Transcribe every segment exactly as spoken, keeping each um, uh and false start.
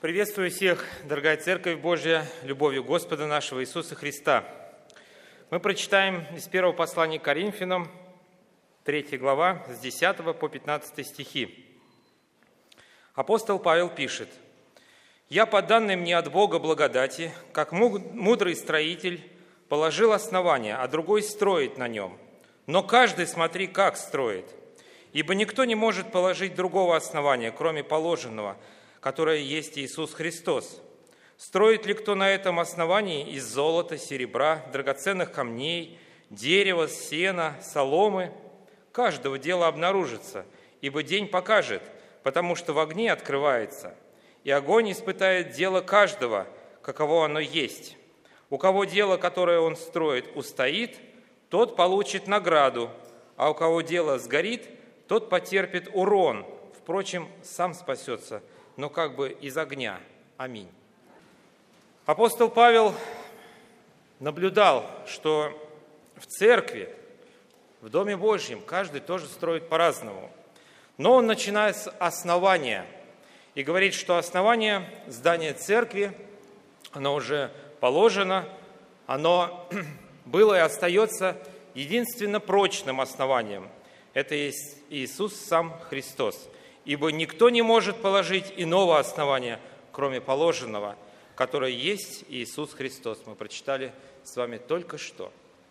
Приветствую всех, дорогая Церковь Божья, любовью Господа нашего Иисуса Христа. Мы прочитаем из первого послания к Коринфянам, третья глава, с десятого по пятнадцатый стихи. Апостол Павел пишет: «Я, по данной мне от Бога благодати, как мудрый строитель, положил основание, а другой строит на нем. Но каждый смотри, как строит. Ибо никто не может положить другого основания, кроме положенного, которое есть Иисус Христос. Строит ли кто на этом основании из золота, серебра, драгоценных камней, дерева, сена, соломы? Каждого дело обнаружится, ибо день покажет, потому что в огне открывается, и огонь испытает дело каждого, каково оно есть. У кого дело, которое он строит, устоит, тот получит награду, а у кого дело сгорит, тот потерпит урон, впрочем, сам спасется, но как бы из огня. Аминь». Апостол Павел наблюдал, что в церкви, в Доме Божьем, каждый тоже строит по-разному. Но он начинает с основания и говорит, что основание здания церкви, оно уже положено, оно было и остается единственно прочным основанием. Это есть Иисус сам Христос. Ибо никто не может положить иного основания, кроме положенного, которое есть Иисус Христос. Мы прочитали с вами только что.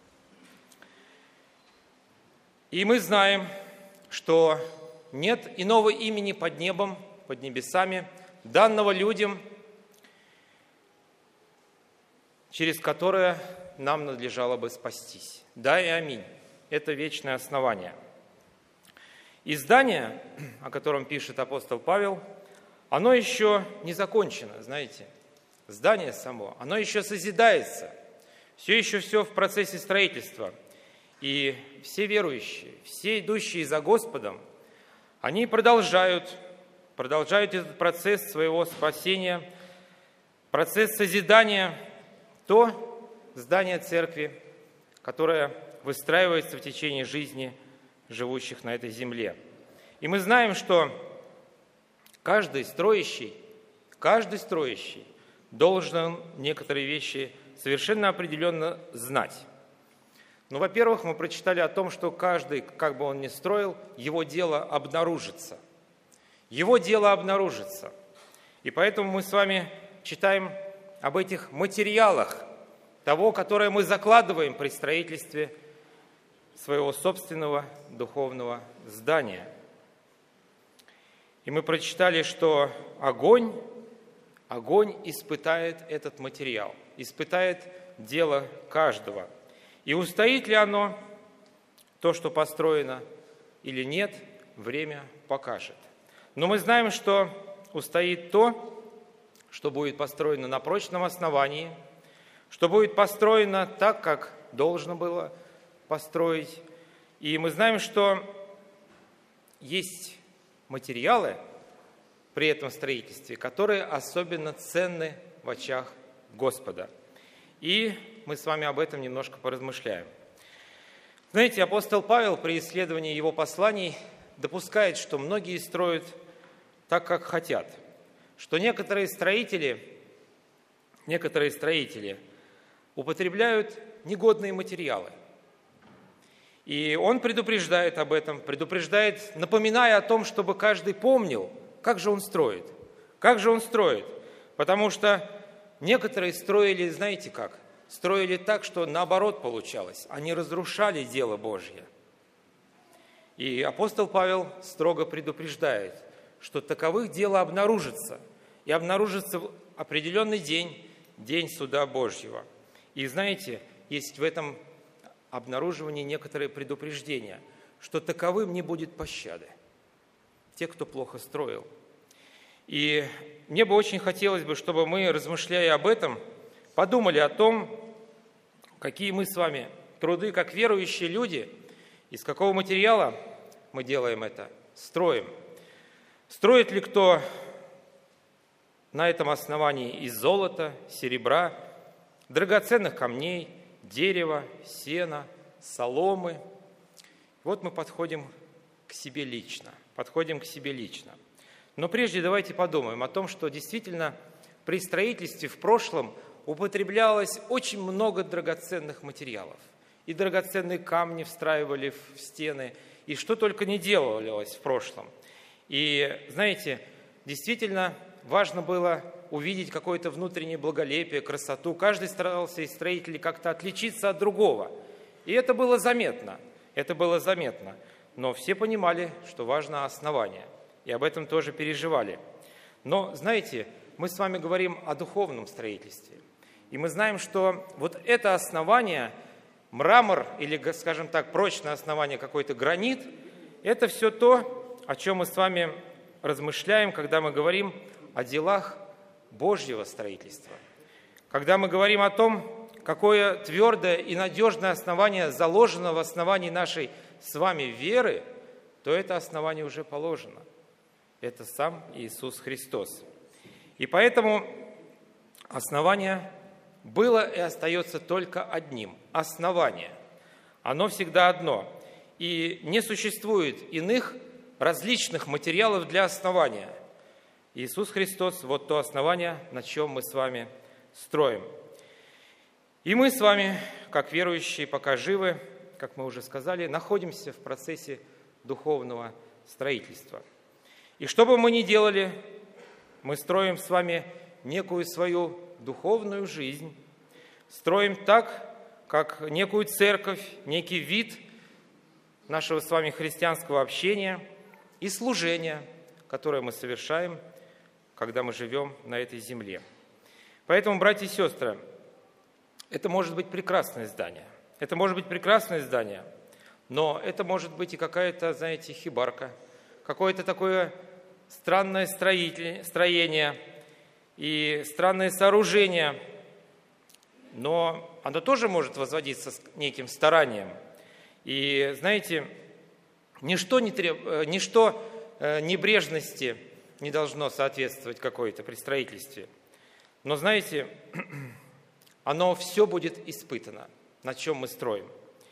И мы знаем, что нет иного имени под небом, под небесами, данного людям, через которое нам надлежало бы спастись. Да и аминь. Это вечное основание. И здание, о котором пишет апостол Павел, оно еще не закончено, знаете. Здание само, оно еще созидается. Все еще все в процессе строительства. И все верующие, все идущие за Господом, они продолжают, продолжают этот процесс своего спасения, процесс созидания, то здание церкви, которое выстраивается в течение жизни живущих на этой земле. И мы знаем, что каждый строящий, каждый строящий должен некоторые вещи совершенно определенно знать. Ну, во-первых, мы прочитали о том, что каждый, как бы он ни строил, его дело обнаружится. Его дело обнаружится. И поэтому мы с вами читаем об этих материалах того, которое мы закладываем при строительстве своего собственного духовного здания. И мы прочитали, что огонь, огонь испытает этот материал, испытает дело каждого. И устоит ли оно, то, что построено, или нет, время покажет. Но мы знаем, что устоит то, что будет построено на прочном основании, что будет построено так, как должно было построить. И мы знаем, что есть материалы при этом строительстве, которые особенно ценны в очах Господа. И мы с вами об этом немножко поразмышляем. Знаете, апостол Павел при исследовании его посланий допускает, что многие строят так, как хотят, что некоторые строители, некоторые строители употребляют негодные материалы. И он предупреждает об этом, предупреждает, напоминая о том, чтобы каждый помнил, как же он строит, как же он строит. Потому что некоторые строили, знаете как, строили так, что наоборот получалось, они разрушали дело Божье. И апостол Павел строго предупреждает, что таковых дело обнаружится, и обнаружится в определенный день, день суда Божьего. И знаете, есть в этом обнаруживании некоторые предупреждения, что таковым не будет пощады. Те, кто плохо строил. И мне бы очень хотелось бы, чтобы мы, размышляя об этом, подумали о том, какие мы с вами труды, как верующие люди, из какого материала мы делаем это, строим. Строит ли кто на этом основании из золота, серебра, драгоценных камней, дерева, сена, соломы? Вот мы подходим к себе лично, подходим к себе лично. Но прежде давайте подумаем о том, что действительно при строительстве в прошлом употреблялось очень много драгоценных материалов. И драгоценные камни встраивали в стены, и что только не делалось в прошлом. И, знаете, действительно важно было увидеть какое-то внутреннее благолепие, красоту. Каждый старался из строителей как-то отличиться от другого. И это было заметно, это было заметно. Но все понимали, что важно основание, и об этом тоже переживали. Но, знаете, мы с вами говорим о духовном строительстве. И мы знаем, что вот это основание, мрамор или, скажем так, прочное основание, какой-то гранит, это все то, о чем мы с вами размышляем, когда мы говорим о делах Божьего строительства. Когда мы говорим о том, какое твердое и надежное основание заложено в основании нашей с вами веры, то это основание уже положено. Это сам Иисус Христос. И поэтому основание было и остается только одним – основание. Оно всегда одно. И не существует иных различных материалов для основания. Иисус Христос – вот то основание, на чем мы с вами строим. И мы с вами, как верующие, пока живы, как мы уже сказали, находимся в процессе духовного строительства. И что бы мы ни делали, мы строим с вами некую свою духовную жизнь, строим так, как некую церковь, некий вид нашего с вами христианского общения и служения, которое мы совершаем, когда мы живем на этой земле. Поэтому, братья и сестры, это может быть прекрасное здание, это может быть прекрасное здание, но это может быть и какая-то, знаете, хибарка, какое-то такое странное строение и странное сооружение, но оно тоже может возводиться с неким старанием. И, знаете, ничто, не треб... ничто небрежности не должно соответствовать какой-то при строительстве. Но, знаете, оно все будет испытано, на чем мы строим.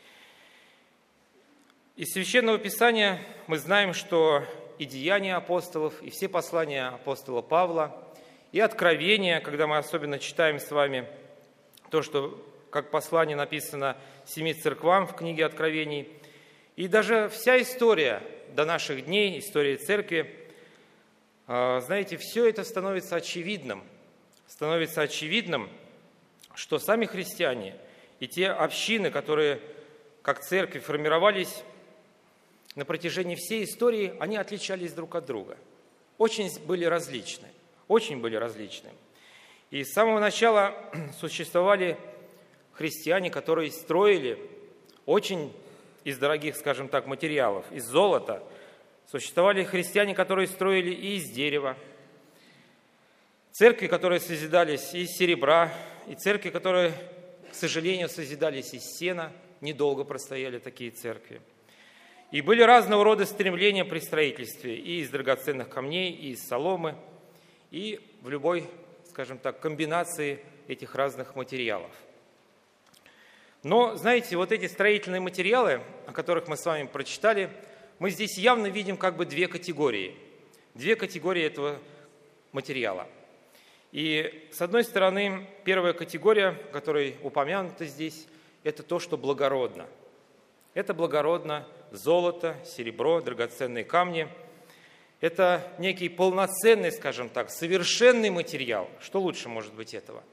Из Священного Писания мы знаем, что и деяния апостолов, и все послания апостола Павла, и Откровения, когда мы особенно читаем с вами то, что как послание написано семи церквам в книге Откровений, и даже вся история до наших дней, история церкви, знаете, все это становится очевидным, становится очевидным, что сами христиане и те общины, которые как церкви формировались на протяжении всей истории, они отличались друг от друга. Очень были различны, очень были различны. И с самого начала существовали христиане, которые строили очень из дорогих, скажем так, материалов, из золота. Существовали христиане, которые строили и из дерева. Церкви, которые созидались из серебра, и церкви, которые, к сожалению, созидались из сена. Недолго простояли такие церкви. И были разного рода стремления при строительстве и из драгоценных камней, и из соломы, и в любой, скажем так, комбинации этих разных материалов. Но, знаете, вот эти строительные материалы, о которых мы с вами прочитали, мы здесь явно видим как бы две категории. Две категории этого материала. И, с одной стороны, первая категория, которая упомянута здесь, это то, что благородно. Это благородно золото, серебро, драгоценные камни. Это некий полноценный, скажем так, совершенный материал. Что лучше может быть этого?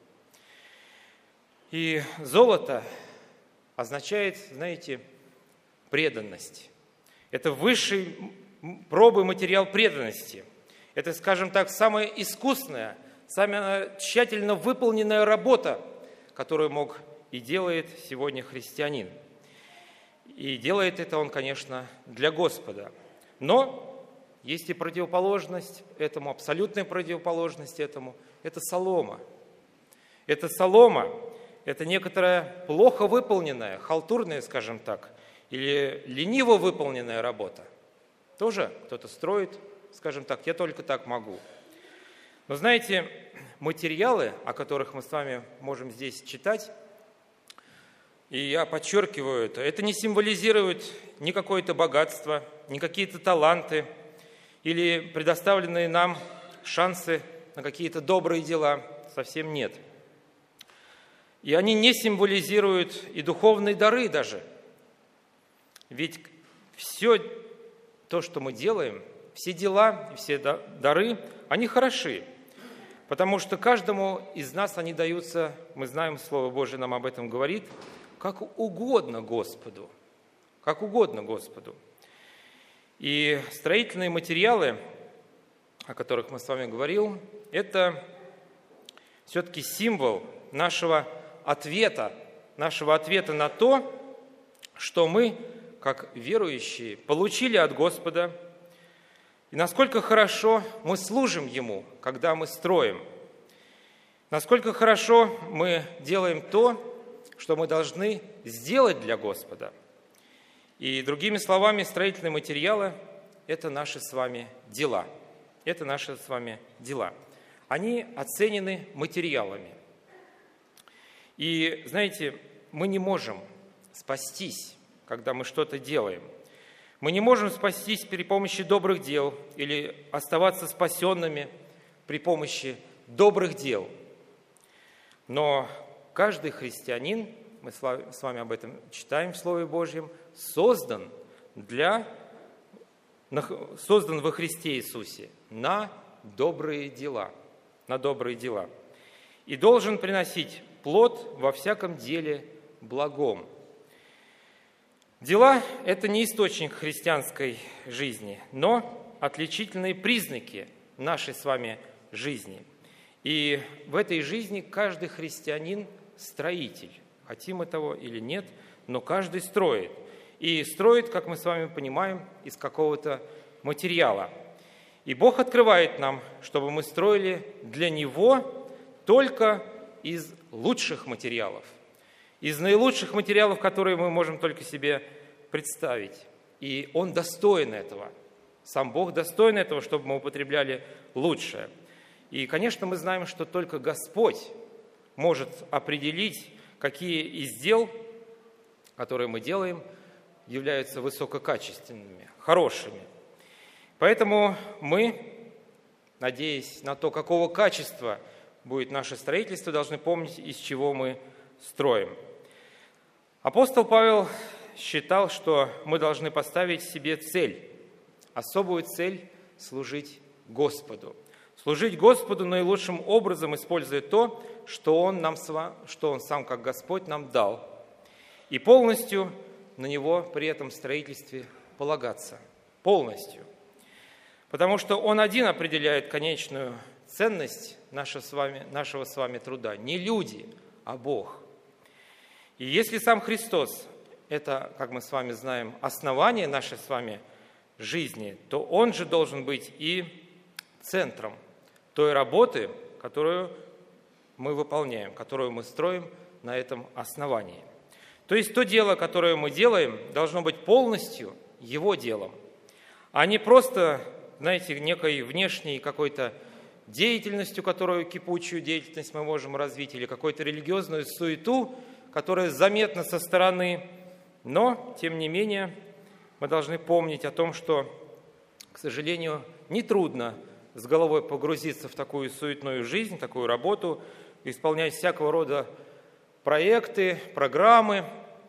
И золото означает, знаете, преданность. Это высший пробы материал преданности. Это, скажем так, самая искусная, самая тщательно выполненная работа, которую мог и делает сегодня христианин. И делает это он, конечно, для Господа. Но есть и противоположность этому, абсолютная противоположность этому. Это солома. Это солома, это некоторая плохо выполненная, халтурная, скажем так, или лениво выполненная работа. Тоже кто-то строит, скажем так, я только так могу. Но знаете, материалы, о которых мы с вами можем здесь читать, и я подчеркиваю это, это не символизирует ни какое-то богатство, ни какие-то таланты, или предоставленные нам шансы на какие-то добрые дела совсем нет. И они не символизируют и духовные дары даже. Ведь все то, что мы делаем, все дела, все дары, они хороши. Потому что каждому из нас они даются, мы знаем, Слово Божие нам об этом говорит, как угодно Господу. Как угодно Господу. И строительные материалы, о которых мы с вами говорил, это все-таки символ нашего ответа, нашего ответа на то, что мы, как верующие, получили от Господа, и насколько хорошо мы служим Ему, когда мы строим, насколько хорошо мы делаем то, что мы должны сделать для Господа. И другими словами, строительные материалы – это наши с вами дела. Это наши с вами дела. Они оценены материалами. И, знаете, мы не можем спастись, когда мы что-то делаем. Мы не можем спастись при помощи добрых дел или оставаться спасенными при помощи добрых дел. Но каждый христианин, мы с вами об этом читаем в Слове Божьем, создан, для, создан во Христе Иисусе на добрые дела, на добрые дела. И должен приносить плод во всяком деле благом. Дела – это не источник христианской жизни, но отличительные признаки нашей с вами жизни. И в этой жизни каждый христианин – строитель. Хотим мы того или нет, но каждый строит. И строит, как мы с вами понимаем, из какого-то материала. И Бог открывает нам, чтобы мы строили для Него только из лучших материалов. Из наилучших материалов, которые мы можем только себе представить. И Он достоин этого. Сам Бог достоин этого, чтобы мы употребляли лучшее. И, конечно, мы знаем, что только Господь может определить, какие из дел, которые мы делаем, являются высококачественными, хорошими. Поэтому мы, надеясь на то, какого качества будет наше строительство, должны помнить, из чего мы строим. Апостол Павел считал, что мы должны поставить себе цель, особую цель – служить Господу. Служить Господу наилучшим образом, используя то, что Он, нам, что Он сам, как Господь, нам дал. И полностью на Него при этом строительстве полагаться. Полностью. Потому что Он один определяет конечную ценность нашего с вами, нашего с вами труда. Не люди, а Бог. И если сам Христос – это, как мы с вами знаем, основание нашей с вами жизни, то Он же должен быть и центром той работы, которую мы выполняем, которую мы строим на этом основании. То есть то дело, которое мы делаем, должно быть полностью Его делом, а не просто, знаете, некой внешней какой-то деятельностью, которую кипучую деятельность мы можем развить, или какую-то религиозную суету, которая заметна со стороны. Но, тем не менее, мы должны помнить о том, что, к сожалению, нетрудно с головой погрузиться в такую суетную жизнь, такую работу, исполнять всякого рода проекты, программы,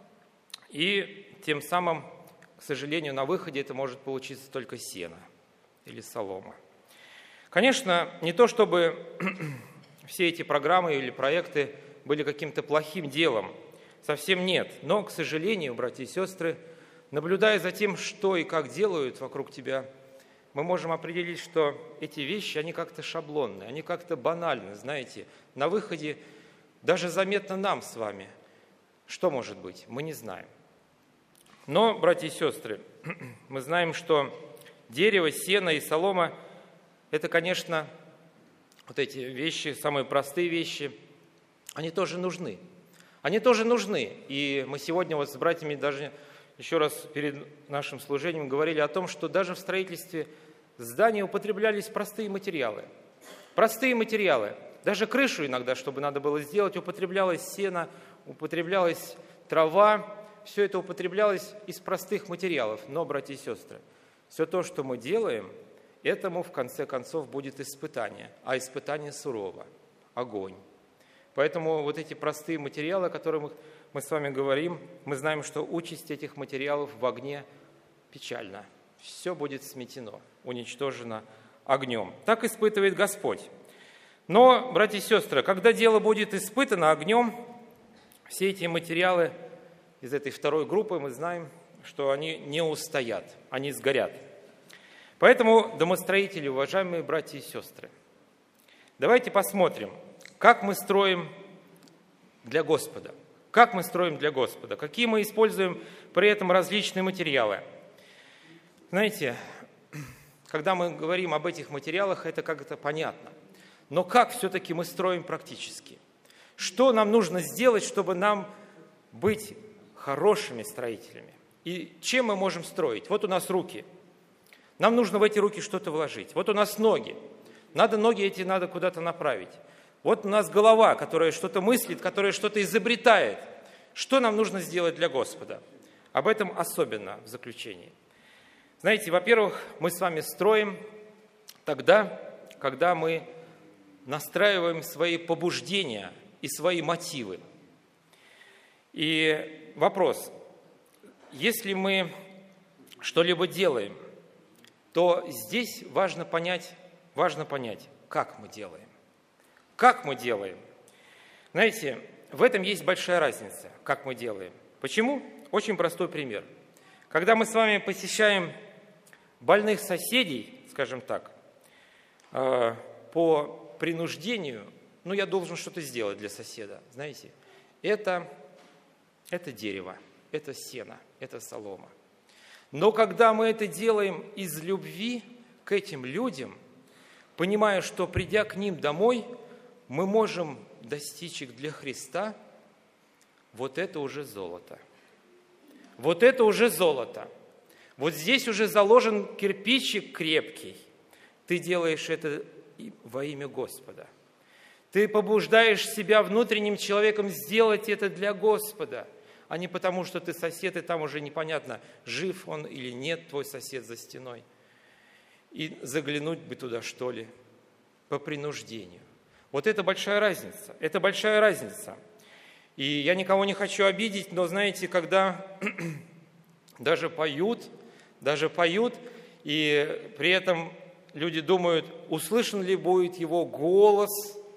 и тем самым, к сожалению, на выходе это может получиться только сено или солома. Конечно, не то чтобы все эти программы или проекты были каким-то плохим делом, совсем нет, но, к сожалению, братья и сестры, наблюдая за тем, что и как делают вокруг тебя, мы можем определить, что эти вещи, они как-то шаблонные, они как-то банальны, знаете. На выходе даже заметно нам с вами. Что может быть? Мы не знаем. Но, братья и сестры, мы знаем, что дерево, сено и солома – это, конечно, вот эти вещи, самые простые вещи, они тоже нужны. Они тоже нужны. И мы сегодня вот с братьями даже еще раз перед нашим служением говорили о том, что даже в строительстве здания употреблялись простые материалы. Простые материалы. Даже крышу иногда, чтобы надо было сделать, употреблялось сено, употреблялась трава. Все это употреблялось из простых материалов. Но, братья и сестры, все то, что мы делаем, этому в конце концов будет испытание, а испытание сурово, огонь. Поэтому вот эти простые материалы, о которых мы с вами говорим, мы знаем, что участь этих материалов в огне печальна. Все будет сметено, уничтожено огнем. Так испытывает Господь. Но, братья и сестры, когда дело будет испытано огнем, все эти материалы из этой второй группы, мы знаем, что они не устоят, они сгорят. Поэтому, домостроители, уважаемые братья и сестры, давайте посмотрим, как мы строим для Господа. Как мы строим для Господа? Какие мы используем при этом различные материалы? Знаете, когда мы говорим об этих материалах, это как-то понятно. Но как все-таки мы строим практически? Что нам нужно сделать, чтобы нам быть хорошими строителями? И чем мы можем строить? Вот у нас руки. Нам нужно в эти руки что-то вложить. Вот у нас ноги. Надо ноги эти надо куда-то направить. Вот у нас голова, которая что-то мыслит, которая что-то изобретает. Что нам нужно сделать для Господа? Об этом особенно в заключении. Знаете, во-первых, мы с вами строим тогда, когда мы настраиваем свои побуждения и свои мотивы. И вопрос, если мы что-либо делаем, то здесь важно понять, важно понять, как мы делаем. Как мы делаем? Знаете, в этом есть большая разница, как мы делаем. Почему? Очень простой пример. Когда мы с вами посещаем больных соседей, скажем так, по принуждению, ну, я должен что-то сделать для соседа, знаете, это, это дерево, это сено, это солома. Но когда мы это делаем из любви к этим людям, понимая, что, придя к ним домой, мы можем достичь их для Христа, вот это уже золото. Вот это уже золото. Вот здесь уже заложен кирпичик крепкий. Ты делаешь это во имя Господа. Ты побуждаешь себя внутренним человеком сделать это для Господа, а не потому, что ты сосед, и там уже непонятно, жив он или нет, твой сосед за стеной. И заглянуть бы туда, что ли, по принуждению. Вот это большая разница, это большая разница. И я никого не хочу обидеть, но знаете, когда даже поют, даже поют, и при этом люди думают, услышан ли будет его голос,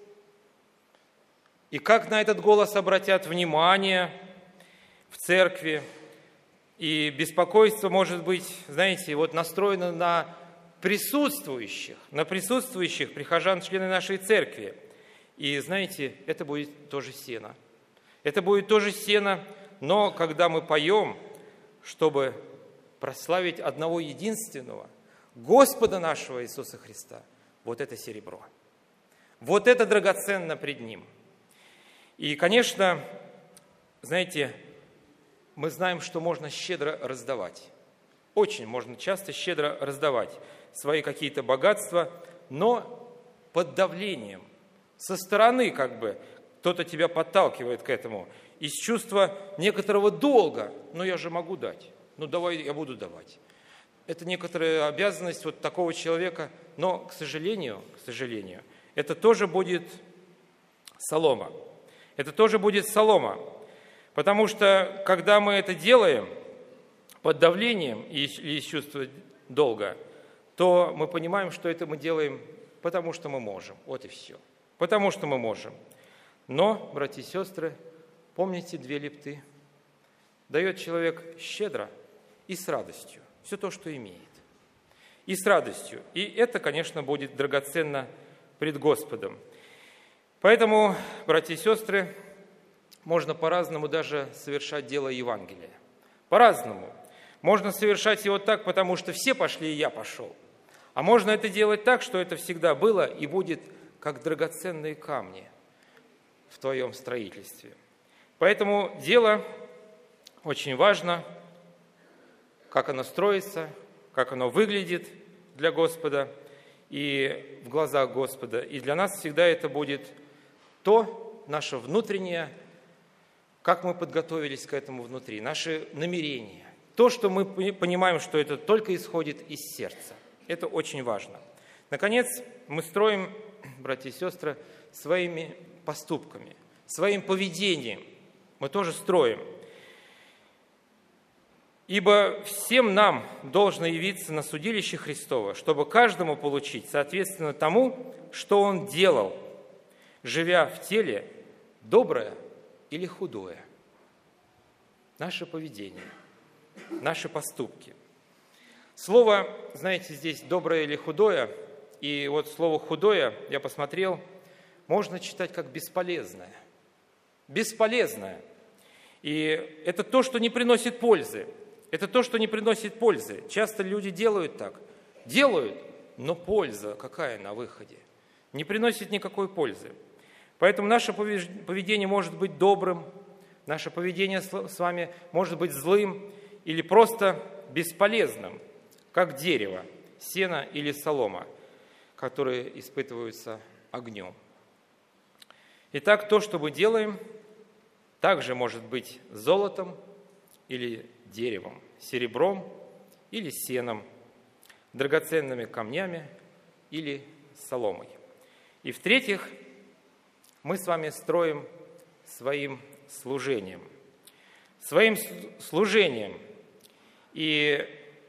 и как на этот голос обратят внимание в церкви. И беспокойство может быть, знаете, вот настроено на присутствующих, на присутствующих прихожан, члены нашей церкви. И знаете, это будет тоже сено. Это будет тоже сено, но когда мы поем, чтобы прославить одного единственного, Господа нашего Иисуса Христа, вот это серебро. Вот это драгоценно пред Ним. И, конечно, знаете, мы знаем, что можно щедро раздавать. Очень можно часто щедро раздавать свои какие-то богатства, но под давлением, со стороны как бы, кто-то тебя подталкивает к этому, из чувства некоторого долга. Ну, я же могу дать, ну, давай я буду давать. Это некоторая обязанность вот такого человека, но, к сожалению, к сожалению, это тоже будет солома. Это тоже будет солома. Потому что, когда мы это делаем под давлением или из чувства долга, то мы понимаем, что это мы делаем, потому что мы можем. Вот и все. Потому что мы можем. Но, братья и сестры, помните две лепты. Дает человек щедро и с радостью все то, что имеет. И с радостью. И это, конечно, будет драгоценно пред Господом. Поэтому, братья и сестры, можно по-разному даже совершать дело Евангелия. По-разному. Можно совершать его так, потому что все пошли, и я пошел. А можно это делать так, что это всегда было и будет как драгоценные камни в твоем строительстве. Поэтому дело очень важно, как оно строится, как оно выглядит для Господа и в глазах Господа. И для нас всегда это будет то, наше внутреннее, как мы подготовились к этому внутри, наши намерения. То, что мы понимаем, что это только исходит из сердца. Это очень важно. Наконец, мы строим, братья и сестры, своими поступками, своим поведением. Мы тоже строим. Ибо всем нам должно явиться на судилище Христово, чтобы каждому получить соответственно тому, что он делал, живя в теле, доброе или худое. Наше поведение, наши поступки. Слово, знаете, здесь доброе или худое, и вот слово худое, я посмотрел, можно читать как бесполезное. Бесполезное. И это то, что не приносит пользы. Это то, что не приносит пользы. Часто люди делают так. Делают, но польза какая на выходе? Не приносит никакой пользы. Поэтому наше поведение может быть добрым, наше поведение с вами может быть злым или просто бесполезным, как дерево, сено или солома, которые испытываются огнем. Итак, то, что мы делаем, также может быть золотом или деревом, серебром или сеном, драгоценными камнями или соломой. И в-третьих, мы с вами строим своим служением. Своим служением. И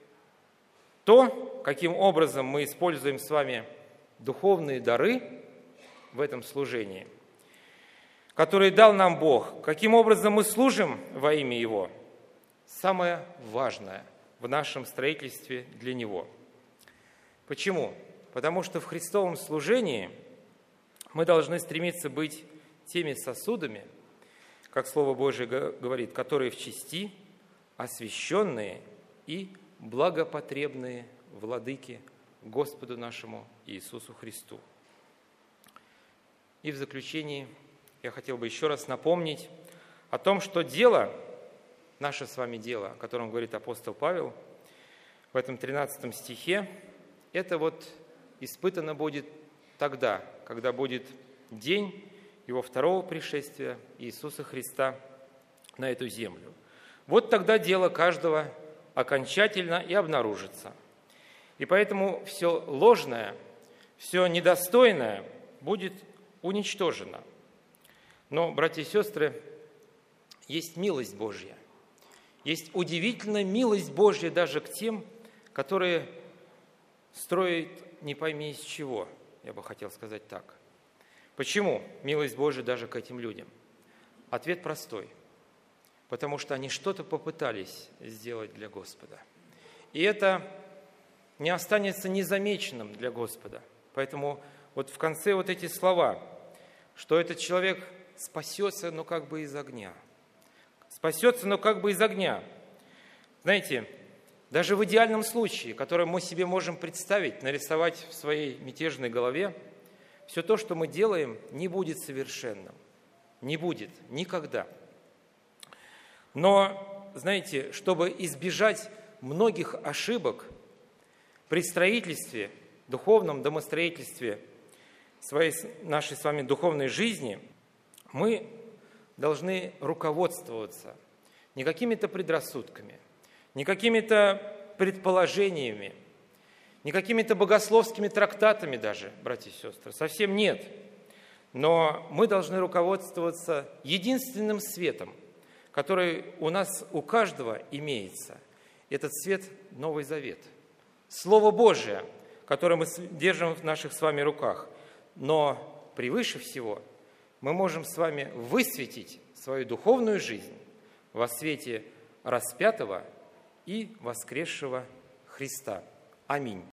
то, каким образом мы используем с вами духовные дары в этом служении, которые дал нам Бог, каким образом мы служим во имя Его, самое важное в нашем строительстве для Него. Почему? Потому что в Христовом служении мы должны стремиться быть теми сосудами, как Слово Божие говорит, которые в чести, освященные и благопотребные владыке Господу нашему Иисусу Христу. И в заключении я хотел бы еще раз напомнить о том, что дело, наше с вами дело, о котором говорит апостол Павел в этом тринадцатом стихе, это вот испытано будет тогда, когда будет день Его второго пришествия Иисуса Христа на эту землю. Вот тогда дело каждого окончательно и обнаружится. И поэтому все ложное, все недостойное будет уничтожено. Но, братья и сестры, есть милость Божья. Есть удивительная милость Божья даже к тем, которые строят не пойми из чего, я бы хотел сказать так. Почему милость Божья даже к этим людям? Ответ простой. Потому что они что-то попытались сделать для Господа. И это не останется незамеченным для Господа. Поэтому вот в конце вот эти слова, что этот человек спасется, но как бы из огня. Спасется, но как бы из огня. Знаете, даже в идеальном случае, который мы себе можем представить, нарисовать в своей мятежной голове, все то, что мы делаем, не будет совершенным. Не будет никогда. Но, знаете, чтобы избежать многих ошибок при строительстве, духовном домостроительстве своей, нашей с вами духовной жизни, мы должны руководствоваться не какими-то предрассудками, не какими-то предположениями, не какими-то богословскими трактатами даже, братья и сестры, совсем нет. Но мы должны руководствоваться единственным светом, который у нас, у каждого имеется. Этот свет – Новый Завет. Слово Божие, которое мы держим в наших с вами руках. Но превыше всего мы можем с вами высветить свою духовную жизнь во свете распятого и воскресшего Христа. Аминь.